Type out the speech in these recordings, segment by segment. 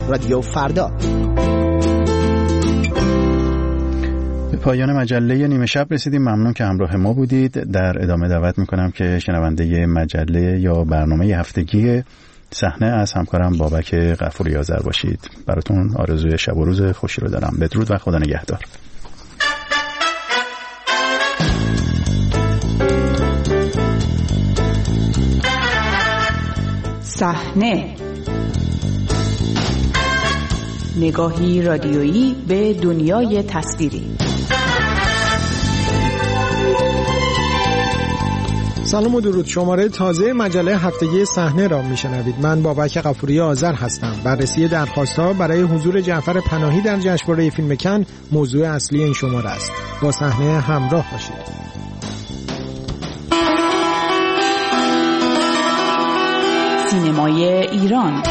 رادیو فردا. به پایان مجله نیمه شب رسیدیم. ممنون که همراه ما بودید. در ادامه دعوت میکنم که شنونده مجله یا برنامه هفتگی صحنه از همکارم بابک غفوری آذر باشید. براتون آرزوی شب و روز خوشی رو دارم. بدرود و خدا نگهدار. صحنه، نگاهی رادیویی به دنیای تصویری. سلام و درود. شماره تازه مجله هفتگی صحنه را میشنوید. من بابک غفوری آذر هستم. بررسی درخواست‌ها برای حضور جعفر پناهی در جشنواره فیلم کن موضوع اصلی این شماره است. با صحنه همراه باشید. سینمای ایران.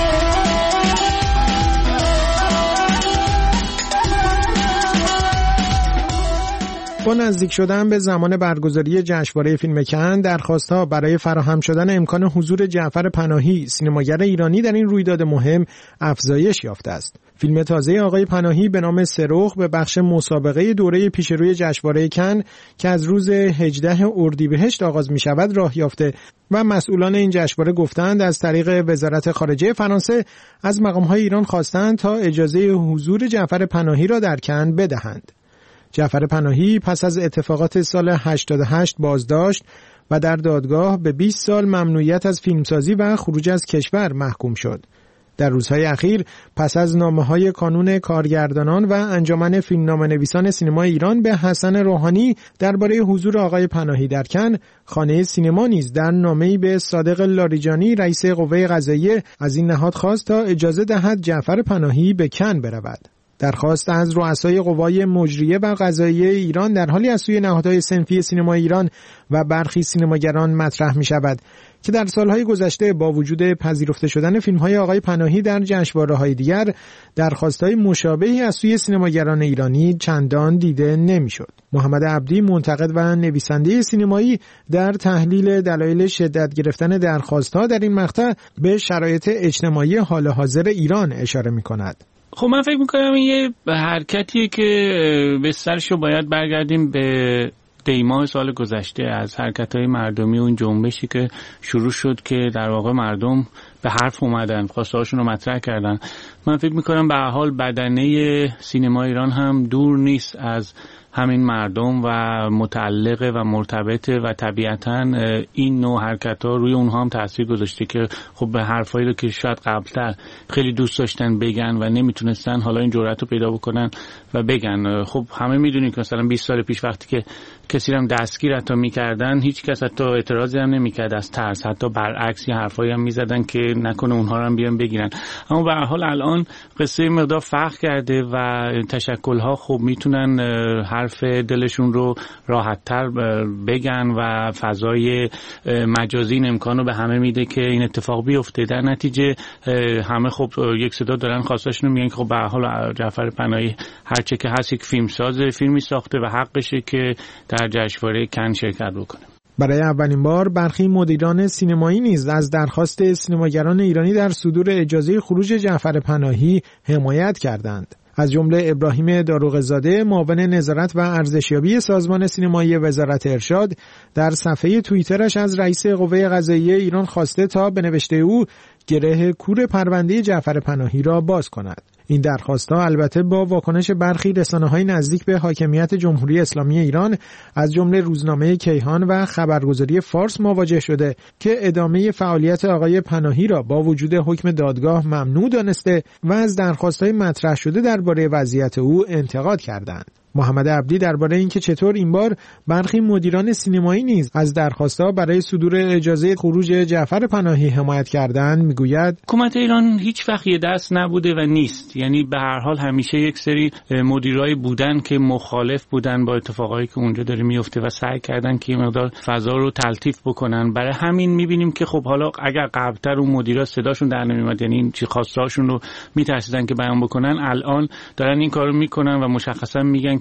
با نزدیک شدن به زمان برگزاری جشنواره فیلم کن، درخواست‌ها برای فراهم شدن امکان حضور جعفر پناهی، سینماگر ایرانی در این رویداد مهم، افزایش یافته است. فیلم تازه آقای پناهی به نام سرخ به بخش مسابقه دوره پیشروی جشنواره کن که از روز 18 اردیبهشت آغاز می شود راه یافته و مسئولان این جشنواره گفتند از طریق وزارت خارجه فرانسه از مقام‌های ایران خواستند تا اجازه حضور جعفر پناهی را در کن بدهند. جعفر پناهی پس از اتفاقات سال 88 بازداشت و در دادگاه به 20 سال ممنوعیت از فیلمسازی و خروج از کشور محکوم شد. در روزهای اخیر پس از نامه‌های کانون کارگردانان و انجمن فیلمنامه‌نویسان سینمای ایران به حسن روحانی درباره حضور آقای پناهی در کن، خانه سینما نیز در نامه‌ای به صادق لاریجانی رئیس قوه قضاییه از این نهاد خواست تا اجازه دهد جعفر پناهی به کن برود. درخواست از رؤسای قوای مجریه و قضاییه ایران در حالی از سوی نهادهای صنفی سینمای ایران و برخی سینماگران مطرح می شود که در سالهای گذشته با وجود پذیرفته شدن فیلم‌های آقای پناهی در جشنواره‌های دیگر، درخواست‌های مشابهی از سوی سینماگران ایرانی چندان دیده نمی‌شد. محمد عبدی، منتقد و نویسنده سینمایی، در تحلیل دلایل شدت گرفتن درخواست‌ها در این مقطع به شرایط اجتماعی حال حاضر ایران اشاره می‌کند. خب من فکر میکنم این یه حرکتیه که به سرشو باید برگردیم به دیماه سال گذشته از حرکت‌های مردمی، اون جنبشی که شروع شد که در واقع مردم به حرف اومدن، خواسته‌هاشون رو مطرح کردن. من فکر میکنم به هر حال بدنه سینما ایران هم دور نیست از همین مردم و متعلقه و مرتبطه و طبیعتاً این نوع حرکت‌ها روی اونها هم تأثیر گذاشته که خب به حرفایی رو که شاید قبل‌تر خیلی دوست داشتن بگن و نمیتونستن حالا این جرأت رو پیدا بکنن و بگن. خب همه میدونیم که مثلا 20 سال پیش وقتی که کسی رو دستگیر حتی می‌کردن، هیچ کس حتی اعتراضی هم نمی‌کرد از ترس، حتی برعکس حرفایی هم می‌زدن که نکنه اونها رو هم بیان بگیرن. اما به هر حال الان قصه مقدار فرق کرده و تشکل‌ها خب میتونن حرف دلشون رو راحت‌تر بگن و فضای مجازی این امکانو به همه میده که این اتفاق بیفته. در نتیجه همه خب یک صدا دارن خواستاشون میگن که خب به هر حال جعفر پناهی هرچه که هست یک فیلمساز، فیلمی ساخته و حقشه که در جشنواره کن شرکت بکنه. برای اولین بار برخی مدیران سینمایی نیز از درخواست سینماگران ایرانی در صدور اجازه خروج جعفر پناهی حمایت کردند. از جمله ابراهیم داروغزاده، معاون نظارت و ارزشیابی سازمان سینمایی وزارت ارشاد، در صفحه توییترش از رئیس قوه قضاییه ایران خواسته تا به نوشته او گره کور پرونده جعفر پناهی را باز کند. این درخواست‌ها البته با واکنش برخی رسانه‌های نزدیک به حاکمیت جمهوری اسلامی ایران از جمله روزنامه کیهان و خبرگزاری فارس مواجه شده که ادامه فعالیت آقای پناهی را با وجود حکم دادگاه ممنوع دانسته و از درخواست‌های مطرح شده درباره وضعیت او انتقاد کردند. محمد عبدی درباره اینکه چطور این بار برخی مدیران سینمایی نیز از درخواست‌ها برای صدور اجازه خروج جعفر پناهی حمایت کردند میگوید حکومت ایران هیچ وقت یه دست نبوده و نیست. یعنی به هر حال همیشه یک سری مدیرای بودن که مخالف بودن با اتفاقایی که اونجا داره میفته و سعی کردن که مقدار فضا رو تلطیف بکنن. برای همین میبینیم که خب حالا اگر قبلتر اون مدیرا صداشون در نمیومد، یعنی این چی خواستهاشون رو میترسیدن که بیان بکنن، الان دارن این کارو میکنن و مشخصا میگن که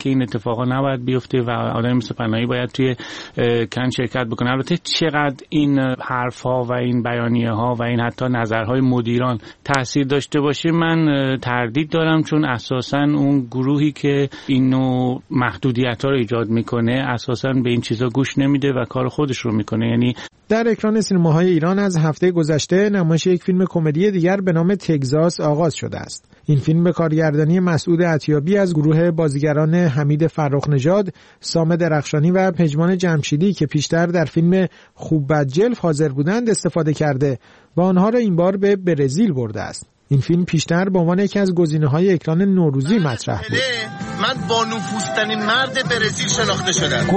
که این اتفاقا نباید بیفته و آدم مثل پناهی باید توی کن شرکت بکنه. البته چقدر این حرف‌ها و این بیانیه‌ها و این حتی نظرهای مدیران تاثیر داشته باشه من تردید دارم، چون اساساً اون گروهی که اینو محدودیت‌ها رو ایجاد میکنه اساساً به این چیزا گوش نمیده و کار خودش رو میکنه. یعنی در اکران سینماهای ایران از هفته گذشته نمایش یک فیلم کمدی دیگر به نام تگزاس آغاز شده است. این فیلم به کارگردانی مسعود عطیابی از گروه بازیگران حمید فرخ‌نژاد، سام درخشانی و پژمان جمشیدی که پیشتر در فیلم خوب بد جلف حاضر بودند استفاده کرده و آنها را این بار به برزیل برده است. این فیلم پیشتر به عنوان یکی از گزینه‌های اکران نوروزی مطرح بود. من با نفوذترین مرد برزیل شناخته شدم.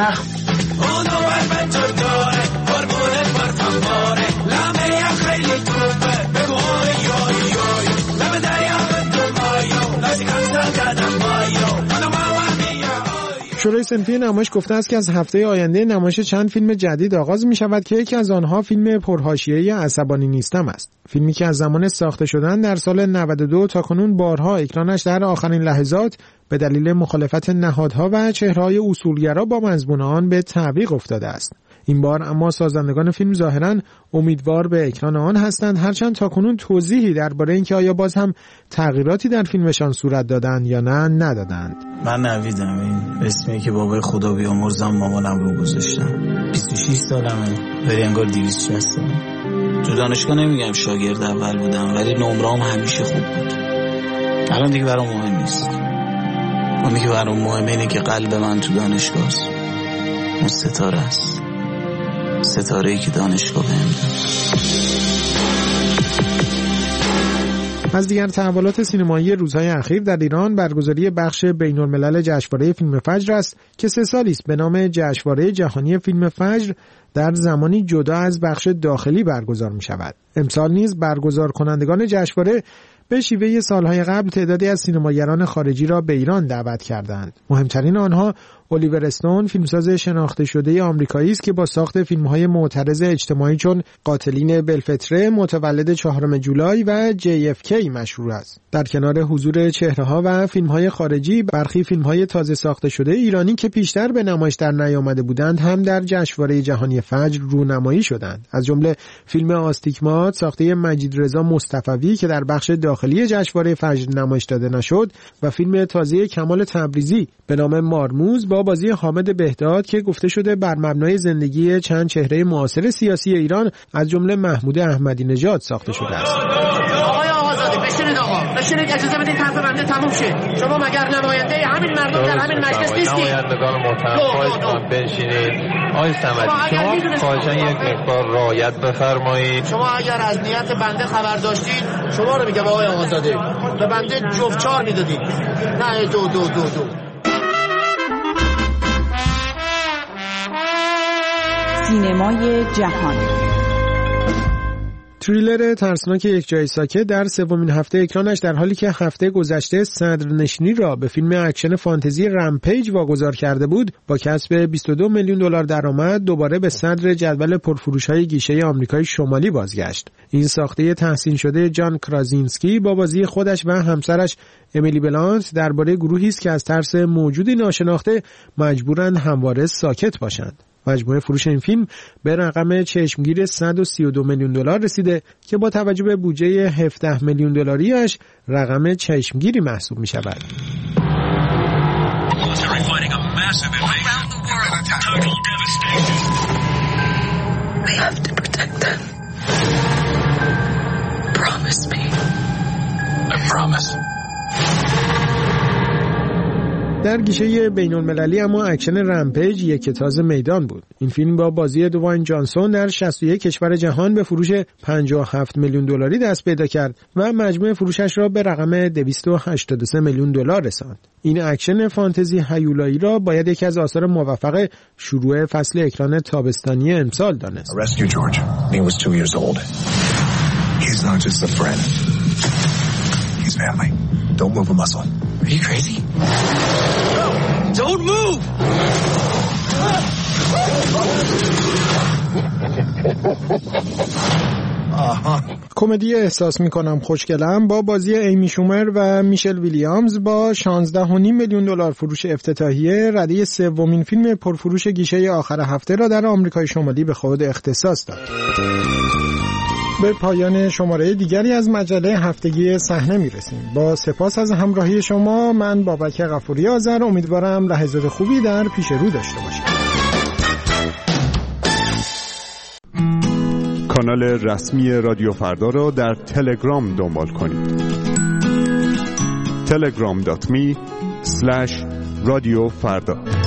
شورای صنفی نمایش گفته است که از هفته آینده نمایش چند فیلم جدید آغاز می شود که یکی از آنها فیلم پرحاشیه‌ای عصبانی نیستم است. فیلمی که از زمان ساخته شدن در سال 92 تا کنون بارها اکرانش در آخرین لحظات به دلیل مخالفت نهادها و چهره‌های اصولگرا با مضمون آن به تعویق افتاده است. این بار اما سازندگان فیلم ظاهراً امیدوار به اکران آن هستند، هرچند تاکنون توضیحی درباره اینکه آیا باز هم تغییراتی در فیلمشان صورت دادند یا نه ندادند. من نویدم، این اسمی که بابای خدا بیامرزم مامانم رو گذاشتم. 26 سالمه ولی انگار 260 سالم. تو دانشگاه نمیگم شاگرد اول بودم ولی نمره‌ام همیشه خوب بود. الان دیگه برام مهم نیست. اونی که برام مهمه اینه که قلب من تو دانشگاه است. اون ستاره است، ستاره‌ای که دانشگاه بهم داد. از دیگر تحولات سینمایی روزهای اخیر در ایران برگزاری بخش بین‌الملل جشنواره فیلم فجر است که 3 سالی است به نام جشنواره جهانی فیلم فجر در زمانی جدا از بخش داخلی برگزار می شود. امسال نیز برگزار کنندگان جشنواره به شیوه سالهای قبل تعدادی از سینماگران خارجی را به ایران دعوت کردند. مهمترین آنها الیور استون، فیلمساز شناخته شده آمریکایی است که با ساخت فیلم‌های معترض اجتماعی چون قاتلین بلفتره، متولد 4 جولای و JFK مشهور است. در کنار حضور چهره‌ها و فیلم‌های خارجی، برخی فیلم‌های تازه ساخته شده ایرانی که پیشتر به نمایش در نیامده بودند هم در جشنواره جهانی فجر رونمایی شدند. از جمله فیلم آستیگمات ساخته مجید رضا مصطفوی که در بخش داخلی جشنواره فجر نمایش داده نشد و فیلم تازه کمال تبریزی به نام مارموز با بازی حامد بهداد که گفته شده بر مبنای زندگی چند چهره معاصر سیاسی ایران از جمله محمود احمدی نژاد ساخته شده است. آقای آقازاده بشینید، بشینید، اجازه بدید حرف بنده تموم شه. شما مگر نماینده همین مردم در همین مجلس نیستید؟ نمایندگان محترم خواهشان بنشینید. آقای صمدی شما خواهشان یک مقدار رعایت بفرمایید. شما اگر از نیت بنده خبر داشتید شما رو میگم آقای آقازاده به بنده جفت 4 میدادید، نه دو. سینمای جهان. تریلر ترسناک یک جای ساکت در 3مین هفته اکرانش در حالی که هفته گذشته صدرنشینی را به فیلم اکشن فانتزی رمپیج واگذار کرده بود، با کسب 22 میلیون دلار درآمد دوباره به صدر جدول پرفروش‌های گیشه آمریکای شمالی بازگشت. این ساخته تحسین شده جان کرازینسکی با بازی خودش و همسرش امیلی بلانت درباره گروهی است که از ترس موجودی ناشناخته مجبورند همواره ساکت باشند. مجموع فروش این فیلم به رقم چشمگیر 132 میلیون دلار رسیده که با توجه به بودجه 17 میلیون دلاریش رقم چشمگیری محسوب می شود. در گیشه بین‌المللی اما اکشن رمپیج یک تاز میدان بود. این فیلم با بازی دوواین جانسون در 61 کشور جهان به فروش 57 میلیون دلاری دست پیدا کرد و مجموع فروشش را به رقم 283 میلیون دلار رساند. این اکشن فانتزی هیولایی را باید یکی از آثار موفق شروع فصل اکران تابستانی امسال دانست. Don't move a muscle. Are you crazy? No! Don't move! کمدی احساس میکنم خوشگلم با بازی ایمی شومر و میشل ویلیامز با 16.5 میلیون دلار فروش افتتاحیه رده سومین فیلم پرفروش گیشه آخر هفته را در آمریکای شمالی به خود اختصاص داد. به پایان شماره دیگری از مجله هفتگی صحنه میرسیم. با سپاس از همراهی شما، من بابک غفوری آذر امیدوارم لحظات خوبی در پیش رو داشته باشید. کانال رسمی رادیو فردا را در تلگرام دنبال کنید. telegram.me/رادیو فردا